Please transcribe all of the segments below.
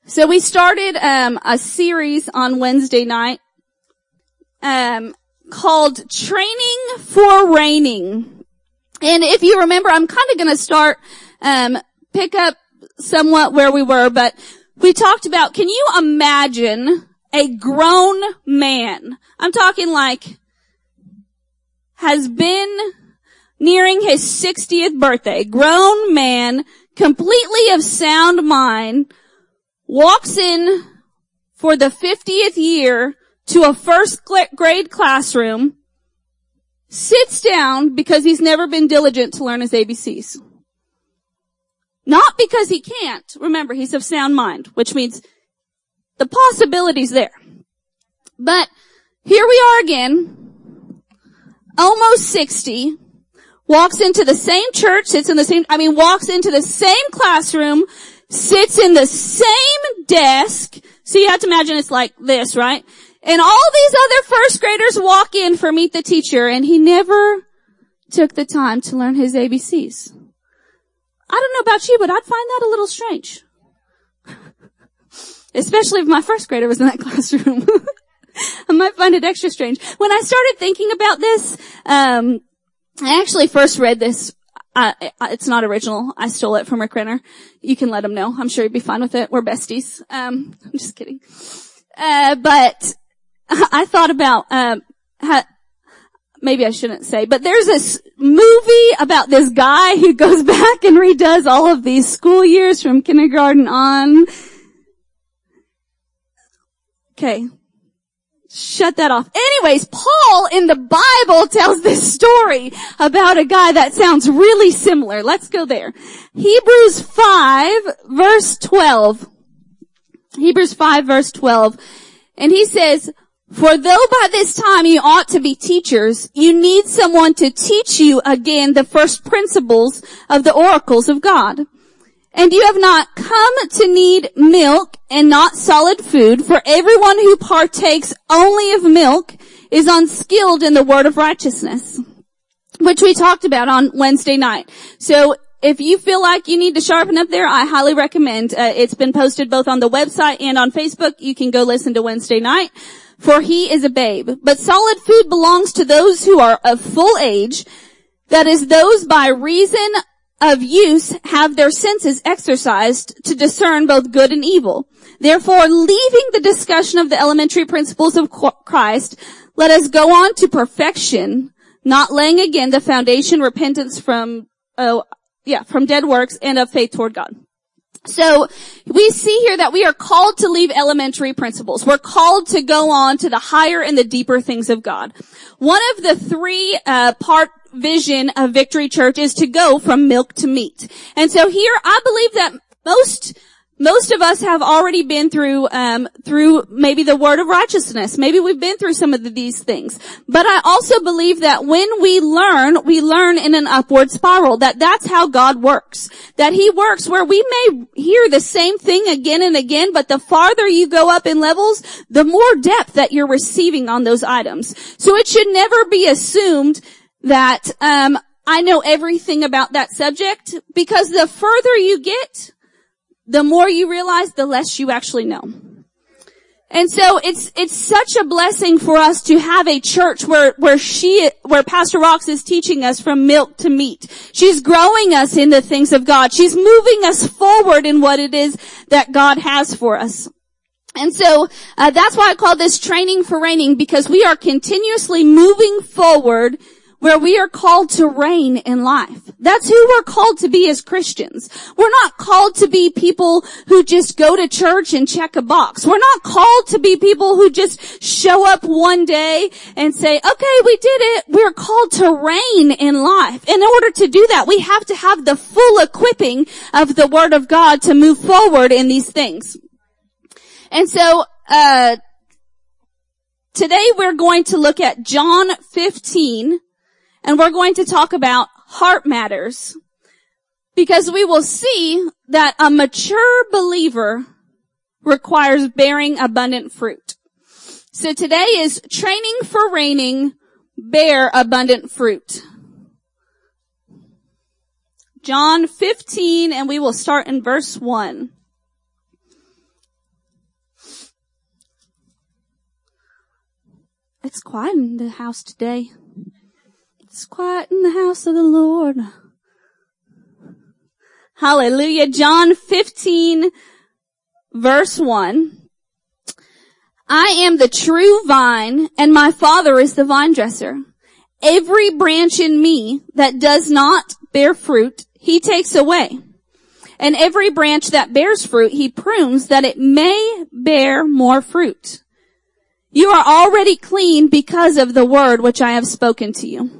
So we started a series on Wednesday night called Training for Reigning. And if you remember, I'm kind of going to start pick up somewhat where we were, but we talked about, can you imagine a grown man? I'm talking like has been nearing his 60th birthday, grown man, completely of sound mind, walks in for the 50th year to a first grade classroom, sits down because he's never been diligent to learn his ABCs. Not because he can't. Remember, he's of sound mind, which means the possibility's there. But here we are again, almost 60, walks into the same church, walks into the same classroom, sits in the same desk. So you have to imagine it's like this, right? And all these other first graders walk in for meet the teacher, and he never took the time to learn his ABCs. I don't know about you, but I'd find that a little strange. Especially if my first grader was in that classroom. I might find it extra strange. When I started thinking about this, I actually first read this. It's not original. I stole it from Rick Renner. You can let him know. I'm sure he'd be fine with it. We're besties. I'm just kidding. But I thought about, maybe I shouldn't say, but there's this movie about this guy who goes back and redoes all of these school years from kindergarten on. Okay. Shut that off. Anyways, Paul in the Bible tells this story about a guy that sounds really similar. Let's go there. Hebrews 5 verse 12. Hebrews 5 verse 12. And he says, "For though by this time you ought to be teachers, you need someone to teach you again the first principles of the oracles of God. And you have not come to need milk and not solid food, for everyone who partakes only of milk is unskilled in the word of righteousness," which we talked about on Wednesday night. So if you feel like you need to sharpen up there, I highly recommend. It's been posted both on the website and on Facebook. You can go listen to Wednesday night. "For he is a babe. But solid food belongs to those who are of full age, that is, those by reason of use have their senses exercised to discern both good and evil. Therefore, leaving the discussion of the elementary principles of Christ, let us go on to perfection, not laying again the foundation repentance from dead works and of faith toward God." So we see here that we are called to leave elementary principles. We're called to go on to the higher and the deeper things of God. One of the three part vision of Victory Church is to go from milk to meat. And so here I believe that most of us have already been through maybe the word of righteousness. Maybe we've been through some of these things. But I also believe that when we learn in an upward spiral. That's how God works. That He works where we may hear the same thing again and again, but the farther you go up in levels, the more depth that you're receiving on those items. So it should never be assumed that I know everything about that subject, because the further you get, the more you realize, the less you actually know. And so it's such a blessing for us to have a church where Pastor Rox is teaching us from milk to meat. She's growing us in the things of God. She's moving us forward in what it is that God has for us. And so that's why I call this Training for Reigning, because we are continuously moving forward where we are called to reign in life. That's who we're called to be as Christians. We're not called to be people who just go to church and check a box. We're not called to be people who just show up one day and say, okay, we did it. We're called to reign in life. In order to do that, we have to have the full equipping of the Word of God to move forward in these things. And so, today we're going to look at John 15, and we're going to talk about heart matters, because we will see that a mature believer requires bearing abundant fruit. So today is Training for Reigning, bear abundant fruit. John 15, and we will start in verse 1. It's quiet in the house today. It's quiet in the house of the Lord. Hallelujah. John 15 verse 1. I am the true vine, and my Father is the vine dresser. Every branch in me that does not bear fruit, he takes away. And every branch that bears fruit, he prunes that it may bear more fruit. You are already clean because of the word which I have spoken to you.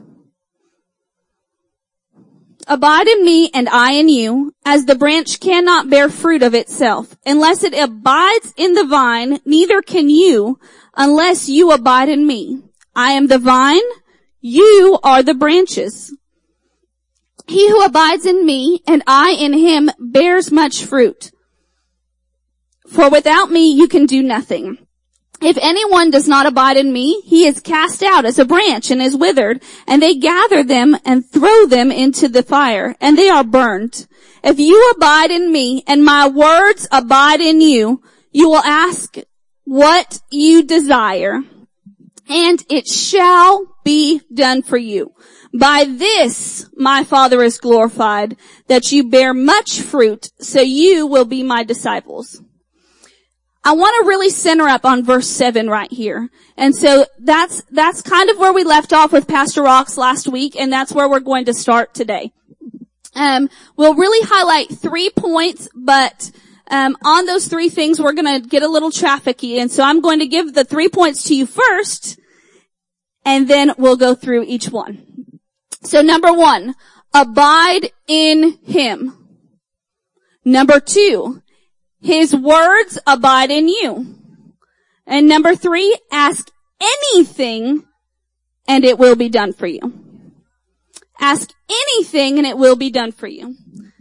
Abide in me and I in you, as the branch cannot bear fruit of itself. Unless it abides in the vine, neither can you unless you abide in me. I am the vine, you are the branches. He who abides in me and I in him bears much fruit. For without me you can do nothing. If anyone does not abide in me, he is cast out as a branch and is withered, and they gather them and throw them into the fire, and they are burned. If you abide in me and my words abide in you, you will ask what you desire, and it shall be done for you. By this my Father is glorified, that you bear much fruit, so you will be my disciples. I want to really center up on verse 7 right here. And so that's kind of where we left off with Pastor Rox last week, and that's where we're going to start today. We'll really highlight 3 points, but on those 3 things we're going to get a little trafficky. And so I'm going to give the 3 points to you first, and then we'll go through each one. So number 1, abide in him. Number 2, his words abide in you. And number 3, ask anything and it will be done for you. Ask anything and it will be done for you.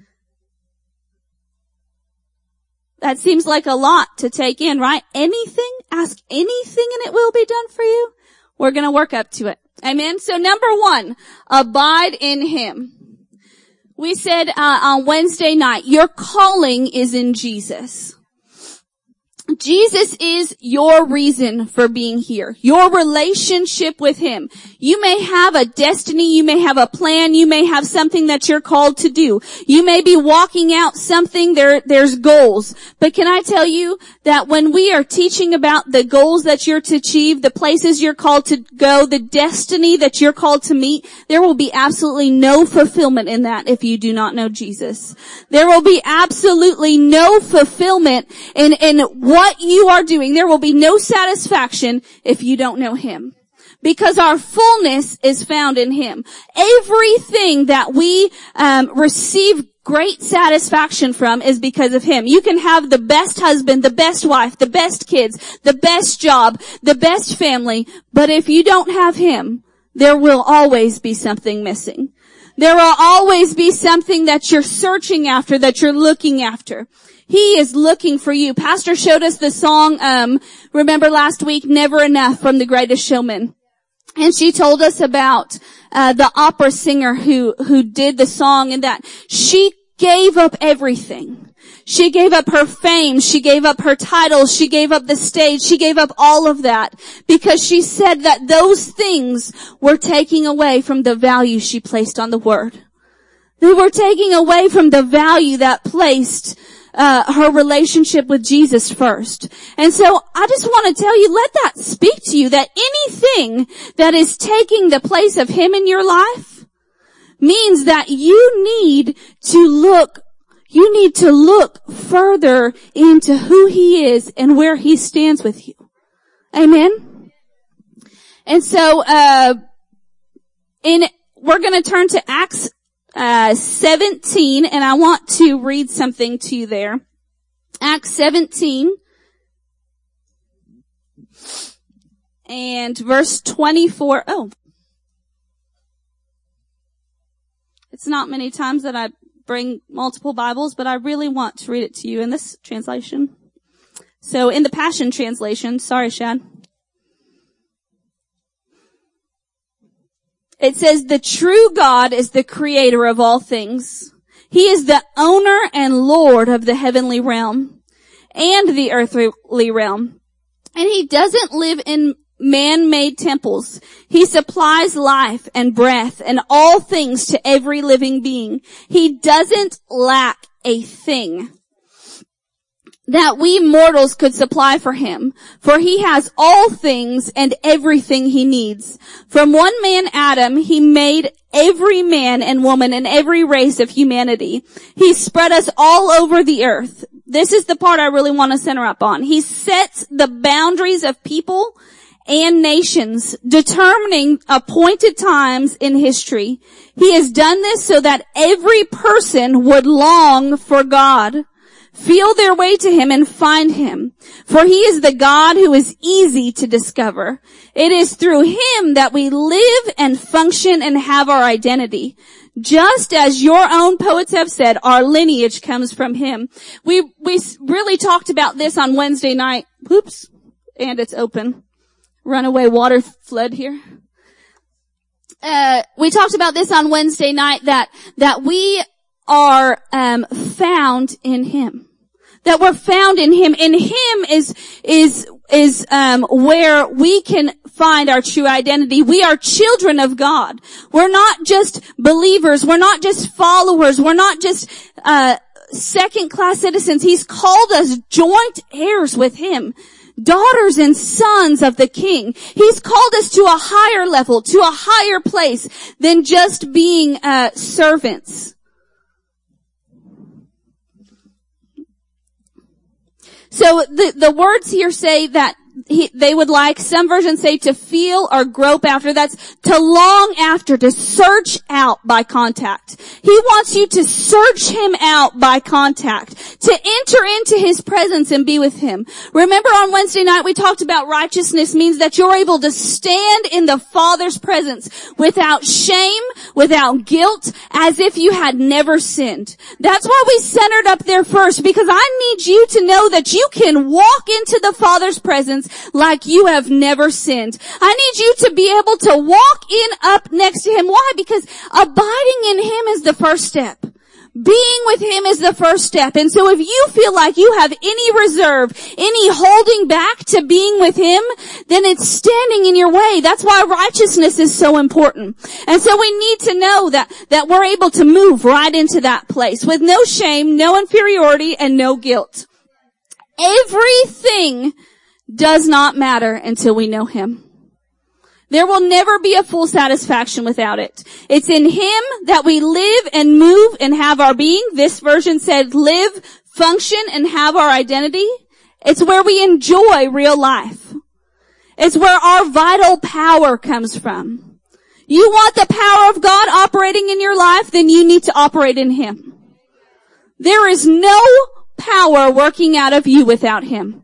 That seems like a lot to take in, right? Anything? Ask anything and it will be done for you? We're going to work up to it. Amen? So number 1, abide in him. We said on Wednesday night, your calling is in Jesus. Jesus is your reason for being here. Your relationship with him. You may have a destiny, you may have a plan, you may have something that you're called to do. You may be walking out something, there's goals. But can I tell you that when we are teaching about the goals that you're to achieve, the places you're called to go, the destiny that you're called to meet, there will be absolutely no fulfillment in that if you do not know Jesus. There will be absolutely no fulfillment in what you are doing. There will be no satisfaction if you don't know him. Because our fullness is found in him. Everything that we receive great satisfaction from is because of him. You can have the best husband, the best wife, the best kids, the best job, the best family, but if you don't have him, there will always be something missing. There will always be something that you're searching after, that you're looking after. He is looking for you. Pastor showed us the song, remember last week, Never Enough from The Greatest Showman. And she told us about the opera singer who did the song, and that she gave up everything. She gave up her fame. She gave up her titles. She gave up the stage. She gave up all of that because she said that those things were taking away from the value she placed on the word. They were taking away from the value that placed her relationship with Jesus first. And so I just want to tell you, let that speak to you, that anything that is taking the place of him in your life means that you need to look further into who he is and where he stands with you. Amen. And so we're going to turn to Acts 17, and I want to read something to you there. Acts 17 and verse 24. Oh, it's not many times that I bring multiple Bibles, but I really want to read it to you in this translation. So in the Passion Translation, sorry, Shad. It says, the true God is the creator of all things. He is the owner and Lord of the heavenly realm and the earthly realm. And he doesn't live in man-made temples. He supplies life and breath and all things to every living being. He doesn't lack a thing that we mortals could supply for him, for he has all things and everything he needs. From one man, Adam, he made every man and woman and every race of humanity. He spread us all over the earth. This is the part I really want to center up on. He sets the boundaries of people and nations, determining appointed times in history. He has done this so that every person would long for God, feel their way to him and find him. For he is the God who is easy to discover. It is through him that we live and function and have our identity. Just as your own poets have said, our lineage comes from him. We really talked about this on Wednesday night. Oops. And it's open. Runaway water flood here. We talked about this on Wednesday night that we are found in him. That we're found in him. In him is where we can find our true identity. We are children of God. We're not just believers. We're not just followers. We're not just second-class citizens. He's called us joint heirs with him. Daughters and sons of the King. He's called us to a higher level, to a higher place than just being servants. So the words here say that they would like, some versions say to feel or grope after. That's to long after, to search out by contact. He wants you to search him out by contact, to enter into his presence and be with him. Remember on Wednesday night we talked about righteousness means that you're able to stand in the Father's presence without shame, without guilt, as if you had never sinned. That's why we centered up there first, because I need you to know that you can walk into the Father's presence like you have never sinned. I need you to be able to walk in up next to him. Why? Because abiding in him is the first step. Being with him is the first step. And so if you feel like you have any reserve, any holding back to being with him, then it's standing in your way. That's why righteousness is so important. And so we need to know that we're able to move right into that place with no shame, no inferiority, and no guilt. Everything does not matter until we know him. There will never be a full satisfaction without it. It's in him that we live and move and have our being. This version said live, function, and have our identity. It's where we enjoy real life. It's where our vital power comes from. You want the power of God operating in your life, then you need to operate in him. There is no power working out of you without him.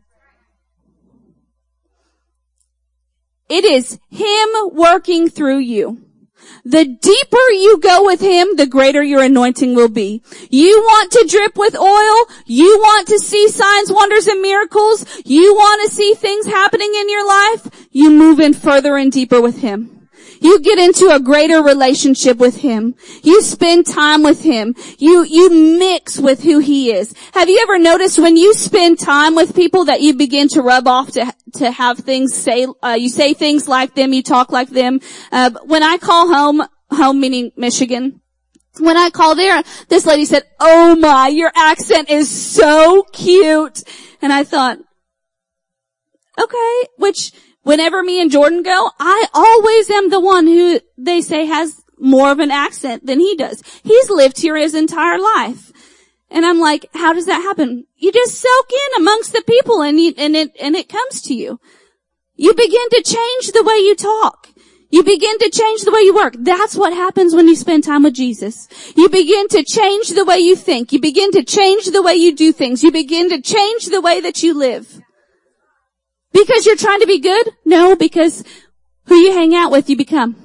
It is him working through you. The deeper you go with him, the greater your anointing will be. You want to drip with oil? You want to see signs, wonders, and miracles? You want to see things happening in your life? You move in further and deeper with him. You get into a greater relationship with him. You spend time with him. You mix with who he is. Have you ever noticed when you spend time with people that you begin to rub off to have things you say things like them, you talk like them? When I call home meaning Michigan, when I called there, this lady said, "Oh my, your accent is so cute." And I thought, okay, which whenever me and Jordan go, I always am the one who they say has more of an accent than he does. He's lived here his entire life. And I'm like, how does that happen? You just soak in amongst the people and it comes to you. You begin to change the way you talk. You begin to change the way you work. That's what happens when you spend time with Jesus. You begin to change the way you think. You begin to change the way you do things. You begin to change the way that you live. Because you're trying to be good? No, because who you hang out with, you become.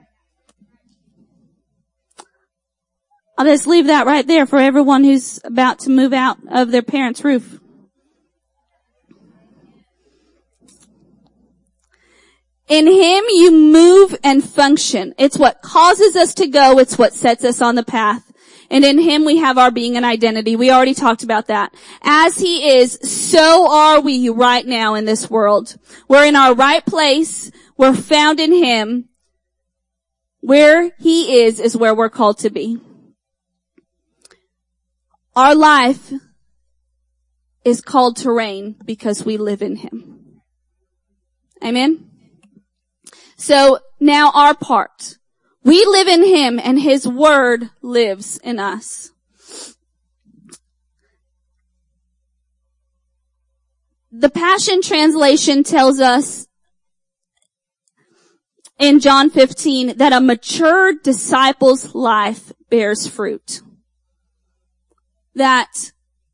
I'll just leave that right there for everyone who's about to move out of their parents' roof. In him you move and function. It's what causes us to go. It's what sets us on the path. And in him we have our being and identity. We already talked about that. As he is, so are we right now in this world. We're in our right place. We're found in him. Where he is where we're called to be. Our life is called to reign because we live in him. Amen? So now our part. We live in him and his word lives in us. The Passion Translation tells us in John 15 that a mature disciple's life bears fruit. That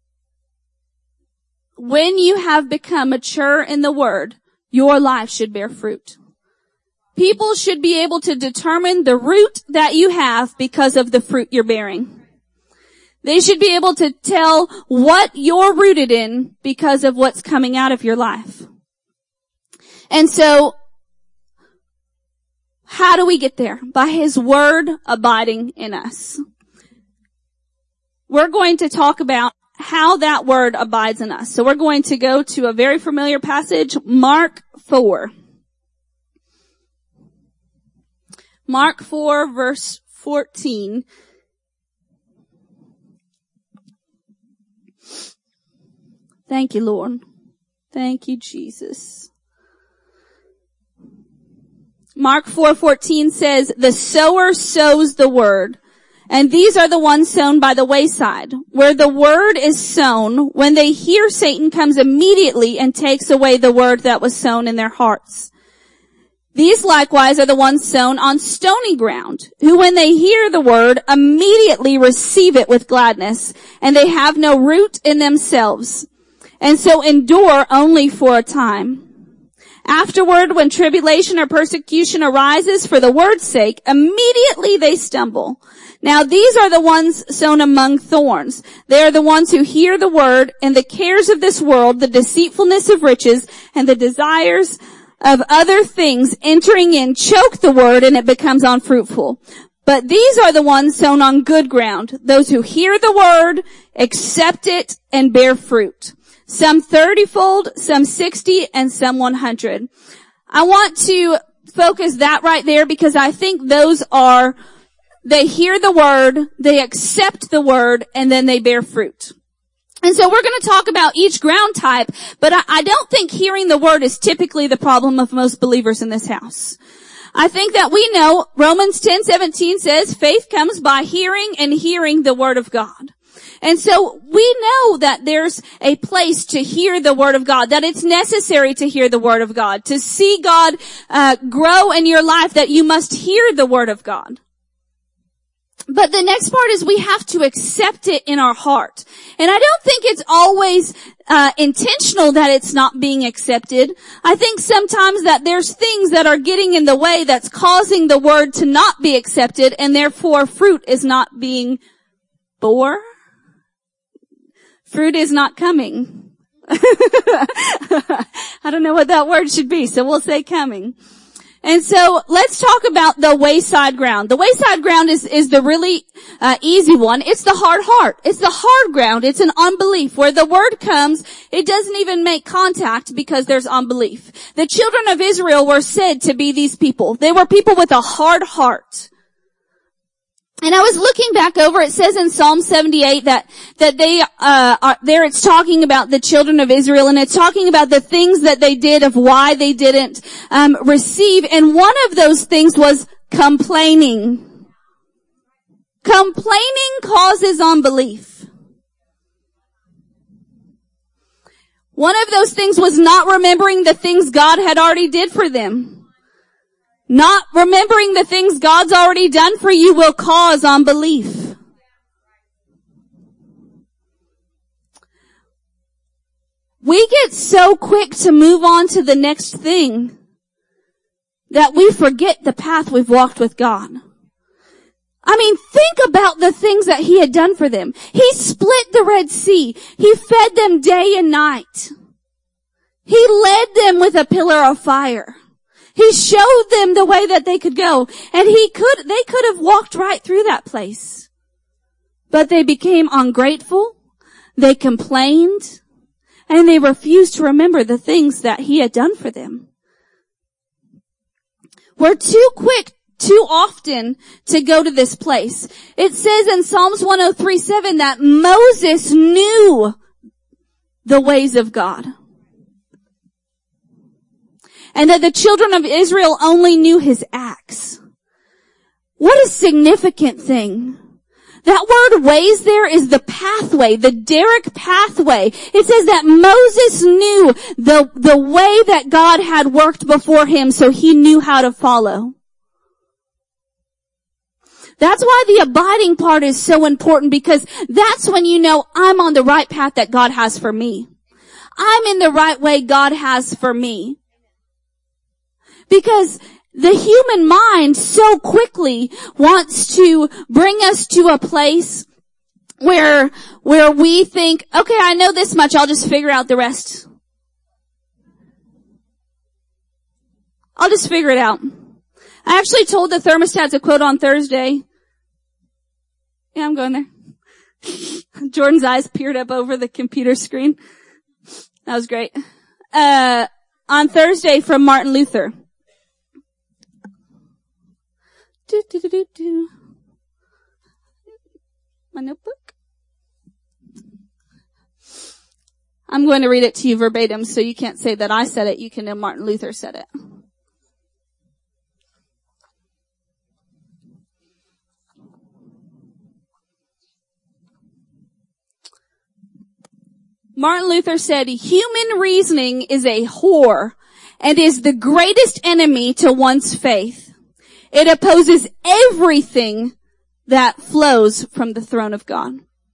when you have become mature in the word, your life should bear fruit. People should be able to determine the root that you have because of the fruit you're bearing. They should be able to tell what you're rooted in because of what's coming out of your life. And so, how do we get there? By his word abiding in us. We're going to talk about how that word abides in us. So we're going to go to a very familiar passage, Mark 4. Mark 4 verse 14. Thank you, Lord. Thank you, Jesus. Mark 4:14 says, the sower sows the word, and these are the ones sown by the wayside. Where the word is sown, when they hear, Satan comes immediately and takes away the word that was sown in their hearts. These likewise are the ones sown on stony ground, who when they hear the word immediately receive it with gladness, and they have no root in themselves, and so endure only for a time. Afterward, when tribulation or persecution arises for the word's sake, immediately they stumble. Now these are the ones sown among thorns. They are the ones who hear the word, and the cares of this world, the deceitfulness of riches, and the desires of other things entering in choke the word, and it becomes unfruitful. But these are the ones sown on good ground, those who hear the word, accept it, and bear fruit. Some 30-fold, some 60, and some 100. I want to focus that right there because I think those are, they hear the word, they accept the word, and then they bear fruit. And so we're going to talk about each ground type, but I don't think hearing the word is typically the problem of most believers in this house. I think that we know Romans 10:17 says faith comes by hearing, and hearing the word of God. And so we know that there's a place to hear the word of God, that it's necessary to hear the word of God. To see God grow in your life, that you must hear the word of God. But the next part is we have to accept it in our heart. And I don't think it's always intentional that it's not being accepted. I think sometimes that there's things that are getting in the way that's causing the word to not be accepted, and therefore fruit is not being bore. Fruit is not coming. I don't know what that word should be, so we'll say coming. And so let's talk about the wayside ground. The wayside ground is the really easy one. It's the hard heart. It's the hard ground. It's an unbelief. Where the word comes, it doesn't even make contact because there's unbelief. The children of Israel were said to be these people. They were people with a hard heart. And I was looking back over, it says in Psalm 78 that they, there it's talking about the children of Israel, and it's talking about the things that they did of why they didn't, receive. And one of those things was complaining. Complaining causes unbelief. One of those things was not remembering the things God had already did for them. Not remembering the things God's already done for you will cause unbelief. We get so quick to move on to the next thing that we forget the path we've walked with God. I mean, think about the things that He had done for them. He split the Red Sea. He fed them day and night. He led them with a pillar of fire. He showed them the way that they could go, and they could have walked right through that place. But they became ungrateful, they complained, and they refused to remember the things that he had done for them. We're too quick, too often to go to this place. It says in Psalms 103:7 that Moses knew the ways of God. And that the children of Israel only knew his acts. What a significant thing. That word ways there is the pathway, the Derek pathway. It says that Moses knew the way that God had worked before him, so he knew how to follow. That's why the abiding part is so important, because that's when you know I'm on the right path that God has for me. I'm in the right way God has for me. Because the human mind so quickly wants to bring us to a place where we think, okay, I know this much, I'll just figure out the rest. I'll just figure it out. I actually told the thermostats a quote on Thursday. Yeah, I'm going there. Jordan's eyes peered up over the computer screen. That was great. On Thursday from Martin Luther. My notebook. I'm going to read it to you verbatim so you can't say that I said it. You can know Martin Luther said it. Martin Luther said, human reasoning is a whore and is the greatest enemy to one's faith. It opposes everything that flows from the throne of God.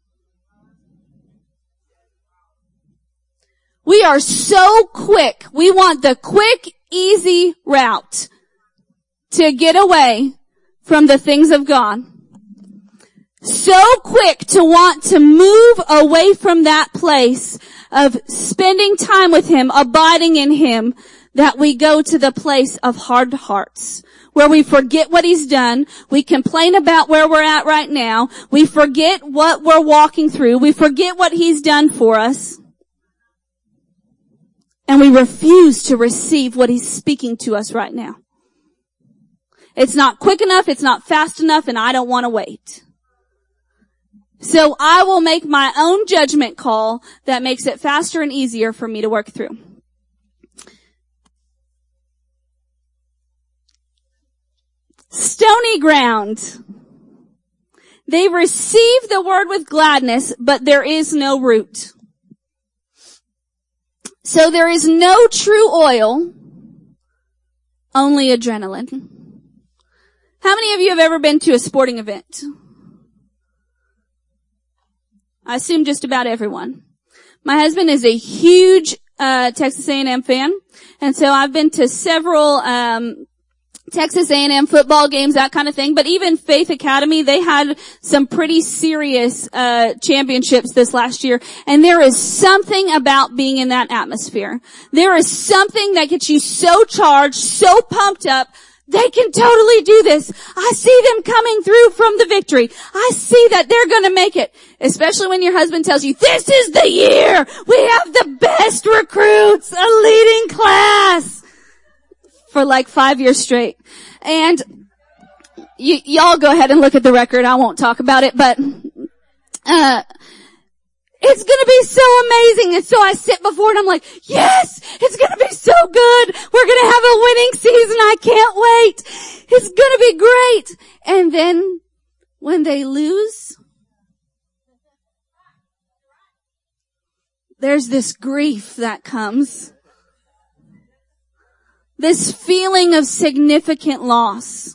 We are so quick. We want the quick, easy route to get away from the things of God. So quick to want to move away from that place of spending time with him, abiding in him, that we go to the place of hard hearts, where we forget what he's done, we complain about where we're at right now, we forget what we're walking through, we forget what he's done for us, and we refuse to receive what he's speaking to us right now. It's not quick enough, it's not fast enough, and I don't want to wait. So I will make my own judgment call that makes it faster and easier for me to work through. Stony ground. They receive the word with gladness, but there is no root. So there is no true oil, only adrenaline. How many of you have ever been to a sporting event? I assume just about everyone. My husband is a huge Texas A&M fan, and so I've been to several Texas A&M football games, that kind of thing. But even Faith Academy, they had some pretty serious championships this last year. And there is something about being in that atmosphere. There is something that gets you so charged, so pumped up. They can totally do this. I see them coming through from the victory. I see that they're going to make it. Especially when your husband tells you, this is the year. We have the best recruits, a leading class. For like 5 years straight. And y'all go ahead and look at the record. I won't talk about it, but it's gonna be so amazing. And so I sit before it and I'm like, yes, it's gonna be so good. We're gonna have a winning season. I can't wait. It's gonna be great. And then when they lose, there's this grief that comes. This feeling of significant loss.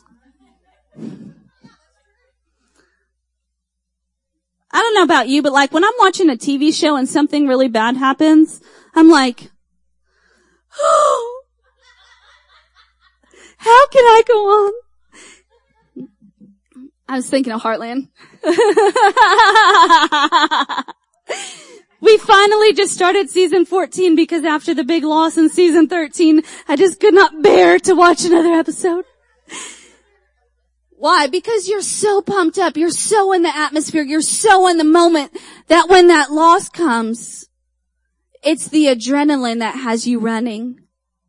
I don't know about you, but like when I'm watching a TV show and something really bad happens, I'm like, oh, how can I go on? I was thinking of Heartland. We finally just started season 14 because after the big loss in season 13, I just could not bear to watch another episode. Why? Because you're so pumped up. You're so in the atmosphere. You're so in the moment that when that loss comes, it's the adrenaline that has you running.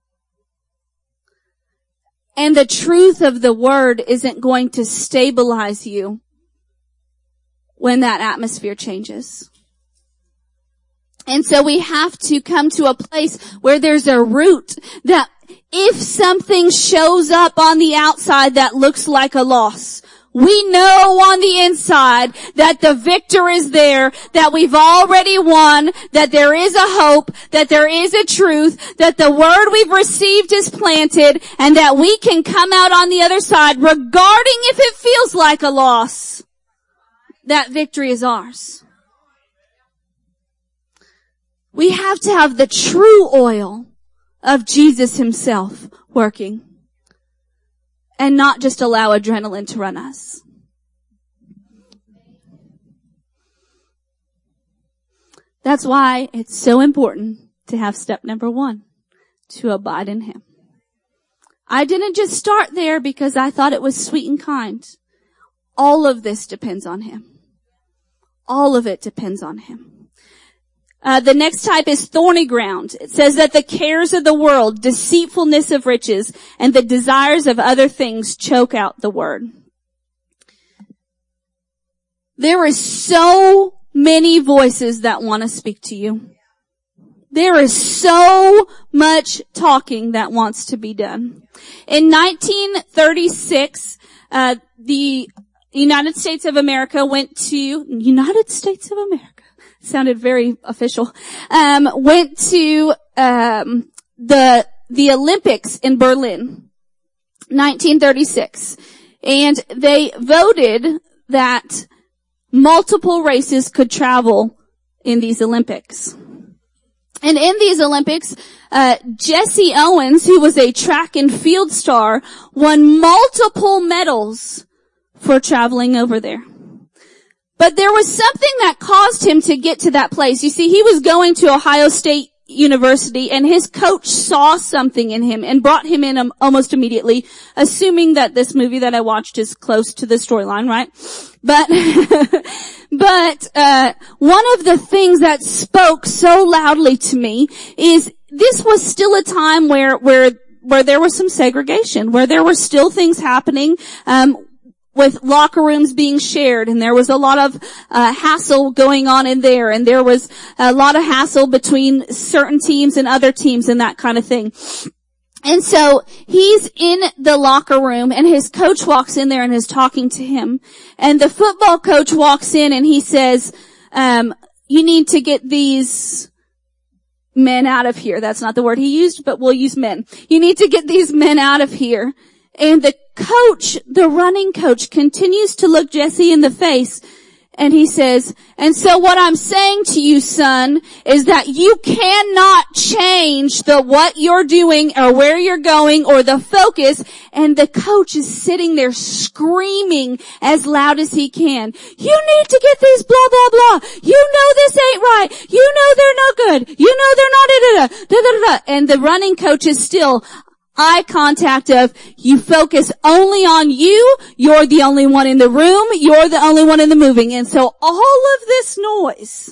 And the truth of the word isn't going to stabilize you when that atmosphere changes. And so we have to come to a place where there's a root that if something shows up on the outside that looks like a loss, we know on the inside that the victor is there, that we've already won, that there is a hope, that there is a truth, that the word we've received is planted, and that we can come out on the other side regarding if it feels like a loss. That victory is ours. We have to have the true oil of Jesus himself working and not just allow adrenaline to run us. That's why it's so important to have step number 1, to abide in him. I didn't just start there because I thought it was sweet and kind. All of this depends on him. All of it depends on him. The next type is thorny ground. It says that the cares of the world, deceitfulness of riches, and the desires of other things choke out the word. There is so many voices that want to speak to you. There is so much talking that wants to be done. In 1936, the United States of America went to United States of America. Sounded very official. Went to the Olympics in Berlin, 1936, and they voted that multiple races could travel in these Olympics. And in these Olympics, Jesse Owens, who was a track and field star, won multiple medals for traveling over there. But there was something that caused him to get to that place. You see, he was going to Ohio State University, and his coach saw something in him and brought him in almost immediately, assuming that this movie that I watched is close to the storyline, right? But one of the things that spoke so loudly to me is this was still a time where there was some segregation, where there were still things happening, with locker rooms being shared, and there was a lot of hassle going on in there, and there was a lot of hassle between certain teams and other teams and that kind of thing. And so he's in the locker room, and his coach walks in there and is talking to him. And the football coach walks in and he says, you need to get these men out of here. That's not the word he used, but we'll use men. You need to get these men out of here. And the coach, the running coach, continues to look Jesse in the face, and he says, and so what I'm saying to you, son, is that you cannot change what you're doing or where you're going or the focus. And the coach is sitting there screaming as loud as he can. You need to get these blah, blah, blah. You know this ain't right. You know they're not good. You know they're not da-da-da-da. And the running coach is still eye contact of, you focus only on you, you're the only one in the room, you're the only one in the moving. And so all of this noise,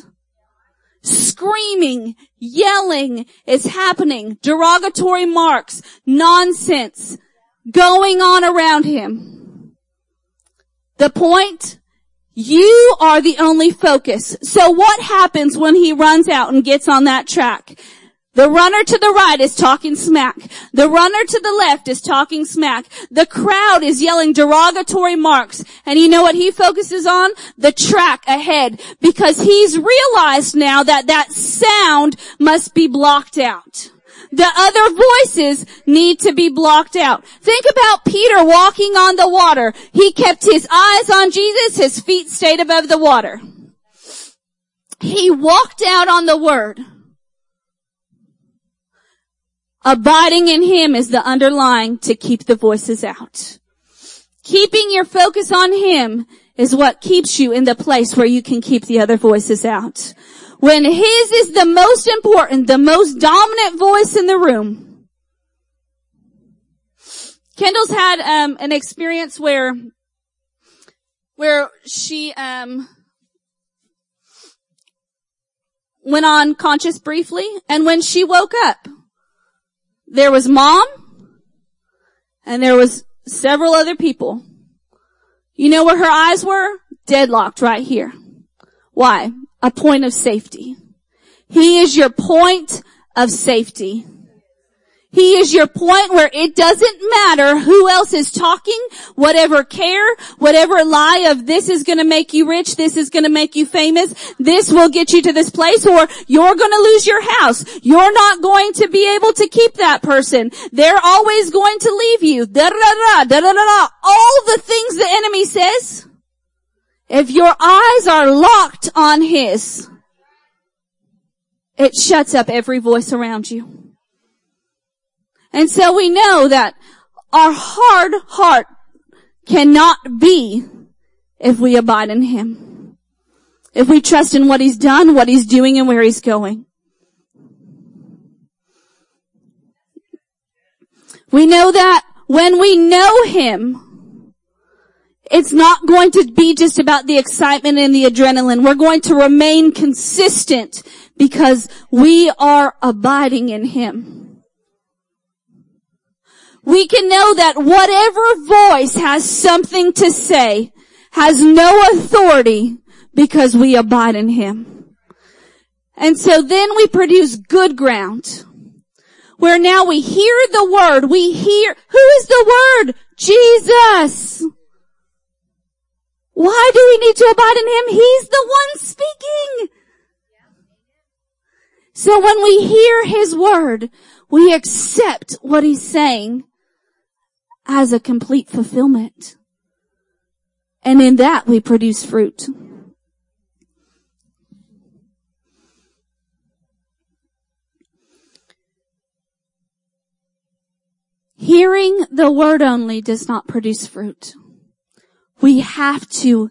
screaming, yelling is happening, derogatory marks, nonsense going on around him. The point, you are the only focus. So what happens when he runs out and gets on that track? The runner to the right is talking smack. The runner to the left is talking smack. The crowd is yelling derogatory marks. And you know what he focuses on? The track ahead. Because he's realized now that sound must be blocked out. The other voices need to be blocked out. Think about Peter walking on the water. He kept his eyes on Jesus. His feet stayed above the water. He walked out on the word. Abiding in him is the underlying to keep the voices out. Keeping your focus on him is what keeps you in the place where you can keep the other voices out. When his is the most important, the most dominant voice in the room. Kendall's had an experience where where she, went unconscious briefly, and when she woke up, there was Mom, and there was several other people. You know where her eyes were? Deadlocked right here. Why? A point of safety. He is your point of safety. He is your point where it doesn't matter who else is talking, whatever care, whatever lie of this is going to make you rich, this is going to make you famous, this will get you to this place, or you're going to lose your house. You're not going to be able to keep that person. They're always going to leave you. Da-da-da-da, da-da-da-da. All the things the enemy says. If your eyes are locked on His, it shuts up every voice around you. And so we know that our hard heart cannot be if we abide in Him. If we trust in what He's done, what He's doing, and where He's going. We know that when we know Him, it's not going to be just about the excitement and the adrenaline. We're going to remain consistent because we are abiding in Him. We can know that whatever voice has something to say has no authority because we abide in Him. And so then we produce good ground, where now we hear the Word. We hear, who is the Word? Jesus. Why do we need to abide in Him? He's the one speaking. So when we hear His Word, we accept what He's saying as a complete fulfillment. And in that we produce fruit. Hearing the Word only does not produce fruit. We have to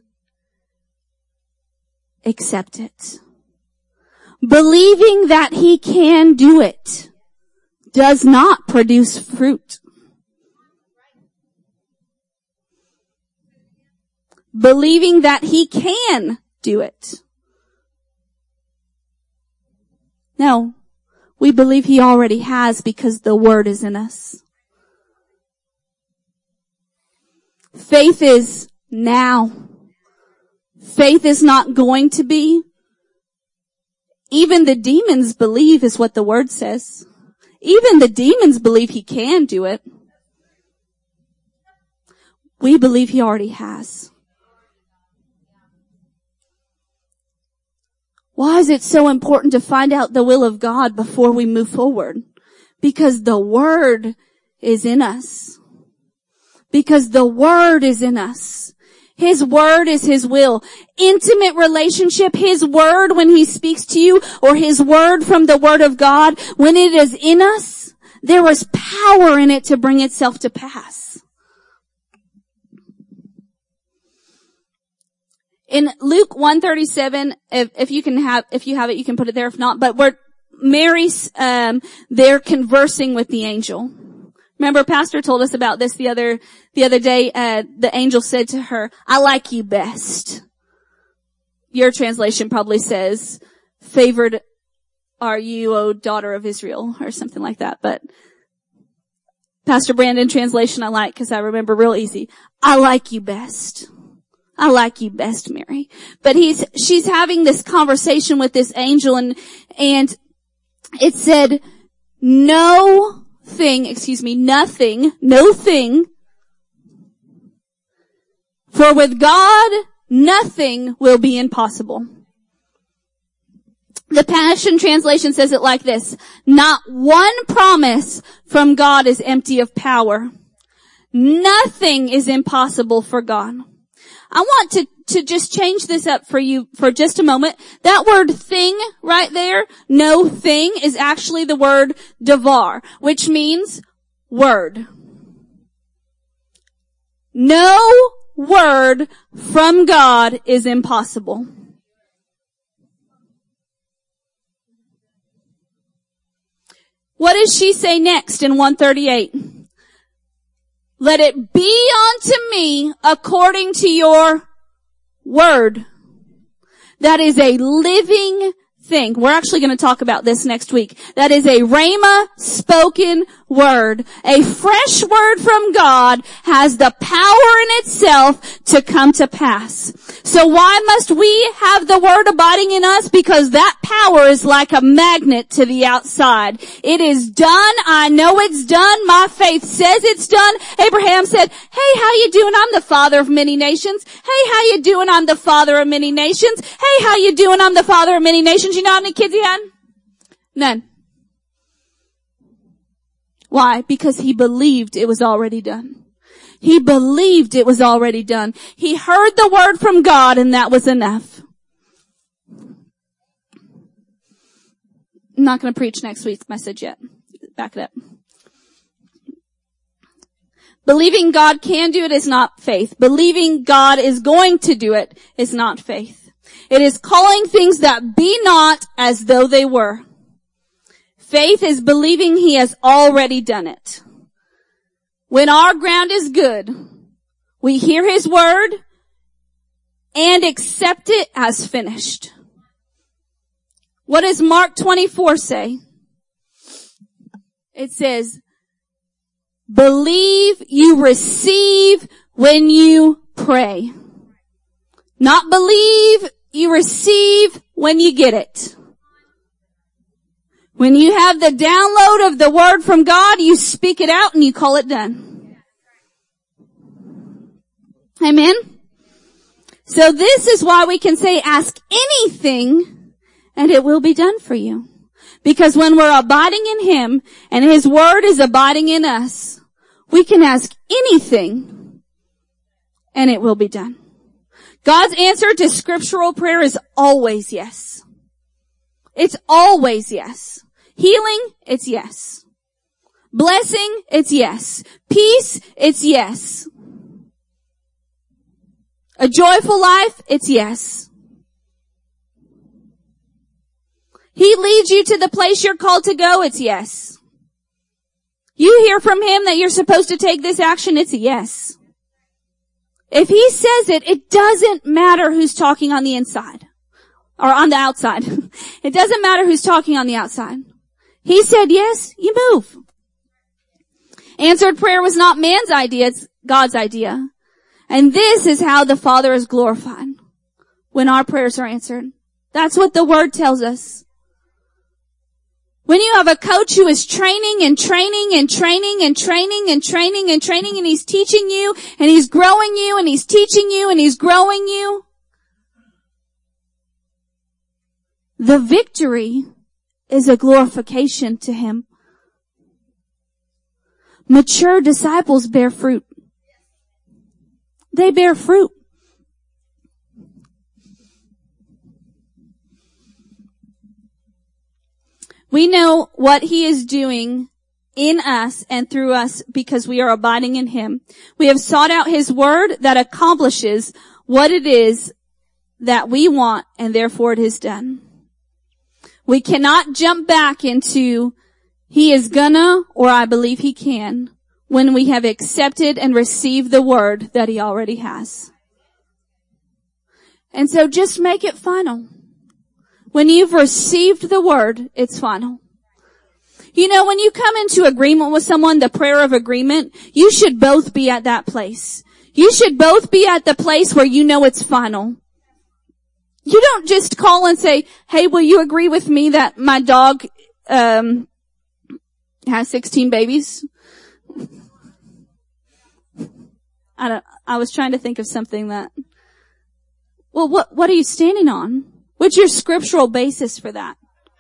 accept it. Believing that He can do it does not produce fruit. Believing that He can do it. No, we believe He already has because the Word is in us. Faith is now. Faith is not going to be. Even the demons believe is what the Word says. Even the demons believe He can do it. We believe He already has. Why is it so important to find out the will of God before we move forward? Because the Word is in us. Because the Word is in us. His Word is His will. Intimate relationship, His Word when He speaks to you, or His Word from the Word of God, when it is in us, there is power in it to bring itself to pass. In Luke 1:37, if you have it, you can put it there. If not, but where Mary's, they're conversing with the angel. Remember, Pastor told us about this the other day. The angel said to her, "I like you best." Your translation probably says, "Favored are you, O daughter of Israel," or something like that. But Pastor Brandon translation I like because I remember real easy. I like you best. I like you best, Mary. But she's having this conversation with this angel and it said, nothing, no thing. For with God, nothing will be impossible. The Passion Translation says it like this. Not one promise from God is empty of power. Nothing is impossible for God. I want to just change this up for you for just a moment. That word thing right there, no thing, is actually the word davar, which means word. No word from God is impossible. What does she say next in 138? Let it be unto me according to your word. That is a living thing. We're actually going to talk about this next week. That is a rhema spoken word. A fresh word from God has the power in itself to come to pass. So why must we have the word abiding in us? Because that power is like a magnet to the outside. It is done. I know it's done. My faith says it's done. Abraham said, hey, how you doing? I'm the father of many nations. Hey, how you doing? I'm the father of many nations. Hey, how you doing? I'm the father of many nations. You know how many kids he had? None. Why? Because he believed it was already done. He believed it was already done. He heard the word from God and that was enough. I'm not going to preach next week's message yet. Back it up. Believing God can do it is not faith. Believing God is going to do it is not faith. It is calling things that be not as though they were. Faith is believing He has already done it. When our ground is good, we hear His word and accept it as finished. What does Mark 24 say? It says, believe you receive when you pray. Not believe you receive when you get it. When you have the download of the word from God, you speak it out and you call it done. Amen? So this is why we can say ask anything and it will be done for you. Because when we're abiding in Him and His word is abiding in us, we can ask anything and it will be done. God's answer to scriptural prayer is always yes. It's always yes. Healing, it's yes. Blessing, it's yes. Peace, it's yes. A joyful life, it's yes. He leads you to the place you're called to go, it's yes. You hear from Him that you're supposed to take this action, it's a yes. If He says it, it doesn't matter who's talking on the inside. Or on the outside. It doesn't matter who's talking on the outside. He said yes, you move. Answered prayer was not man's idea, it's God's idea. And this is how the Father is glorified. When our prayers are answered. That's what the Word tells us. When you have a coach who is training and training and training and training and training and training and he's teaching you and he's growing you and he's teaching you and he's growing you, the victory is a glorification to Him. Mature disciples bear fruit. They bear fruit. We know what He is doing in us and through us because we are abiding in Him. We have sought out His word that accomplishes what it is that we want, and therefore it is done. We cannot jump back into He is gonna or I believe He can when we have accepted and received the word that He already has. And so just make it final. When you've received the word, it's final. You know, when you come into agreement with someone, the prayer of agreement, you should both be at that place. You should both be at the place where you know it's final. You don't just call and say, hey, will you agree with me that my dog has 16 babies? I was trying to think of something that, well, what are you standing on? What's your scriptural basis for that?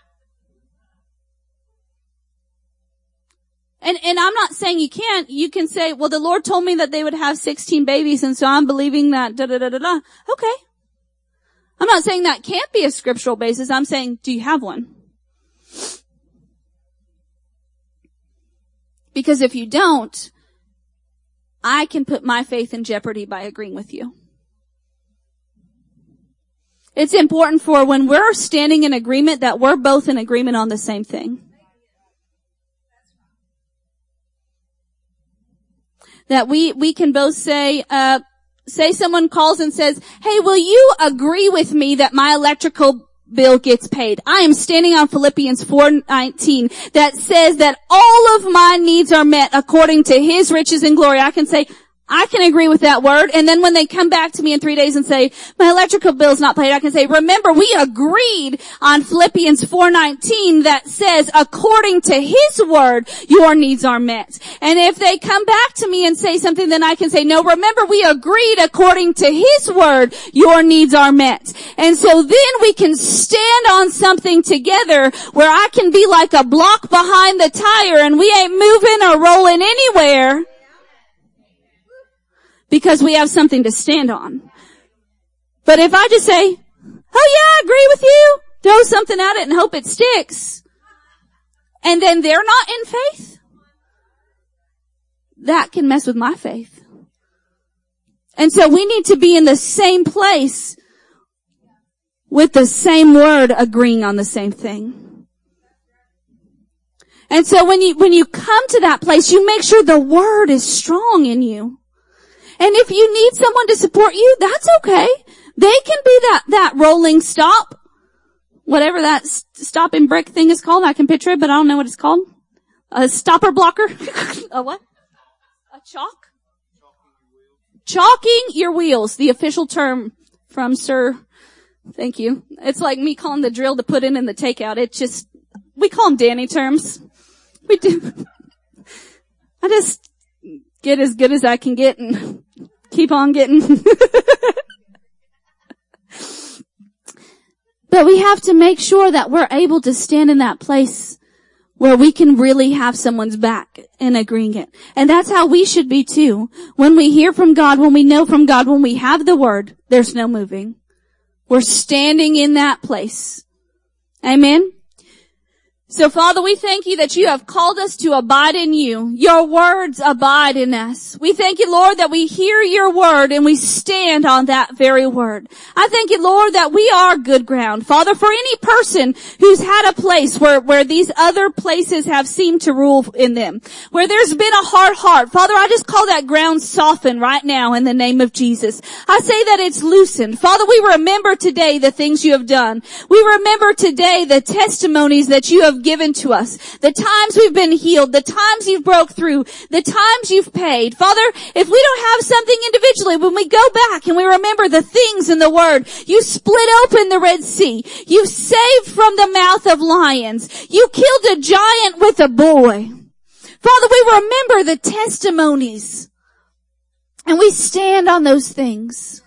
And I'm not saying you can't. You can say, well, the Lord told me that they would have 16 babies, and so I'm believing that da-da-da-da-da. Okay. I'm not saying that can't be a scriptural basis. I'm saying, do you have one? Because if you don't, I can put my faith in jeopardy by agreeing with you. It's important for when we're standing in agreement that we're both in agreement on the same thing. That we can both say, say someone calls and says, hey, will you agree with me that my electrical bill gets paid? I am standing on Philippians 4:19 that says that all of my needs are met according to his riches and glory. I can say, I can agree with that word. And then when they come back to me in 3 days and say, my electrical bill is not paid, I can say, remember, we agreed on Philippians 4:19 that says, according to his word, your needs are met. And if they come back to me and say something, then I can say, no, remember, we agreed according to his word, your needs are met. And so then we can stand on something together where I can be like a block behind the tire and we ain't moving or rolling anywhere, because we have something to stand on. But if I just say, oh yeah, I agree with you, throw something at it and hope it sticks, and then they're not in faith, that can mess with my faith. And so we need to be in the same place with the same word, agreeing on the same thing. And so when you come to that place, you make sure the word is strong in you. And if you need someone to support you, that's okay. They can be that rolling stop, whatever that stopping brick thing is called. I can picture it, but I don't know what it's called. A stopper blocker. A what? A chalk? Chalking your wheels, the official term from Sir. Thank you. It's like me calling the drill to put in the takeout. We call them Danny terms. We do. I just get as good as I can get and keep on getting. But we have to make sure that we're able to stand in that place where we can really have someone's back in agreeing it. And that's how we should be too. When we hear from God, when we know from God, when we have the word, there's no moving. We're standing in that place. Amen. So Father, we thank you that you have called us to abide in you. Your words abide in us. We thank you, Lord, that we hear your word and we stand on that very word. I thank you, Lord, that we are good ground. Father, for any person who's had a place where these other places have seemed to rule in them, where there's been a hard heart, Father, I just call that ground softened right now in the name of Jesus. I say that it's loosened. Father, we remember today the things you have done. We remember today the testimonies that you have given to us, the times we've been healed, the times you've broke through, the times you've paid. Father, if we don't have something individually, when we go back and we remember the things in the word, you split open the Red Sea, you saved from the mouth of lions, you killed a giant with a boy. Father, we remember the testimonies and we stand on those things.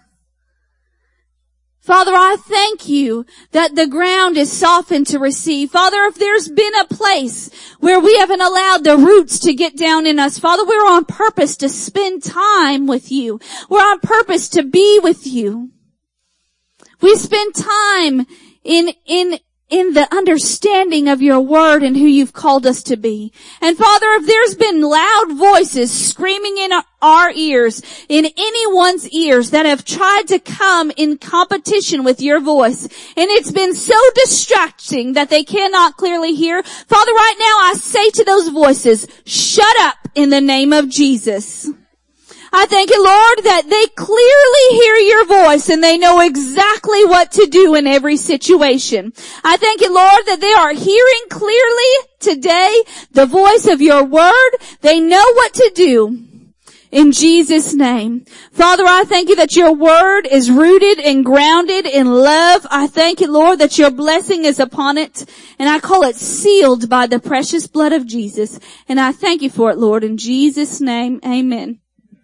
Father, I thank you that the ground is softened to receive. Father, if there's been a place where we haven't allowed the roots to get down in us, Father, we're on purpose to spend time with you. We're on purpose to be with you. We spend time in the understanding of your word and who you've called us to be. And Father, if there's been loud voices screaming in our ears, in anyone's ears that have tried to come in competition with your voice, and it's been so distracting that they cannot clearly hear, Father, right now I say to those voices, shut up in the name of Jesus. I thank you, Lord, that they clearly hear your voice and they know exactly what to do in every situation. I thank you, Lord, that they are hearing clearly today the voice of your word. They know what to do. In Jesus' name. Father, I thank you that your word is rooted and grounded in love. I thank you, Lord, that your blessing is upon it. And I call it sealed by the precious blood of Jesus. And I thank you for it, Lord. In Jesus' name, amen.